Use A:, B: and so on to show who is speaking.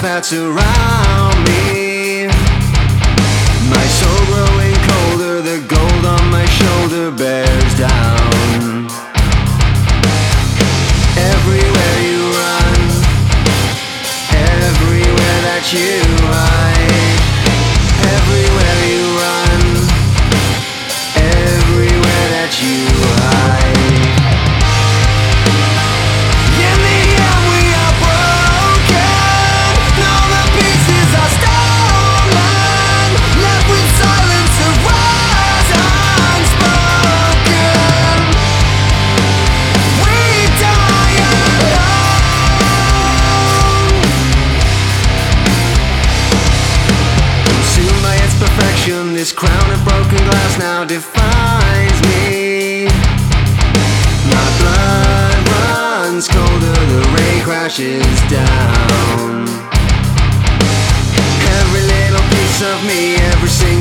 A: that surround me. My soul growing colder, the gold on my shoulder bears down. Everywhere you run, everywhere that you hide, everywhere you run, everywhere that you hide. In the end we are broken, all the pieces are stolen, left with silence of words unspoken. We die alone. Consumed by its perfection, this crown of broken glass now defines me. My blood runs colder, the rain crashes down. Every little piece of me, every single